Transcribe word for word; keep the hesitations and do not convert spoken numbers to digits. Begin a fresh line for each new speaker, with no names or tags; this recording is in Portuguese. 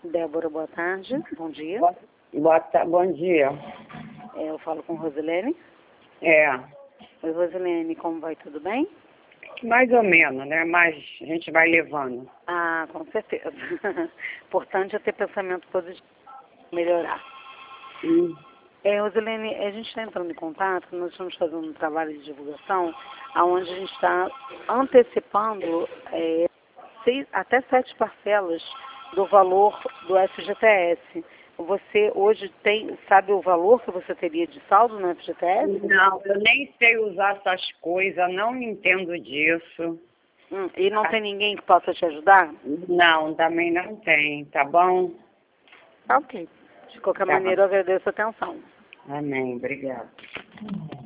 Débora, boa tarde. Bom dia.
Boa, boa ta- bom dia.
É, eu falo com Rosilene.
É,
Oi, Rosilene, como vai? Tudo bem?
mais ou menos, né? Mas a gente vai levando.
Ah, com certeza. Importante é ter pensamento positivo, melhorar.
Hum.
É, Rosilene, a gente está entrando em contato, nós estamos fazendo um trabalho de divulgação, onde a gente está antecipando é, seis, até sete parcelas do valor do F G T S. Você hoje tem, sabe o valor que você teria de saldo no F G T S?
Não, eu nem sei usar essas coisas, não entendo disso.
Hum, e não tem ninguém que possa te ajudar?
Não, também não tem, tá bom?
Tá ok. De qualquer
Tá bom.
maneira, eu agradeço a atenção.
Amém, obrigada.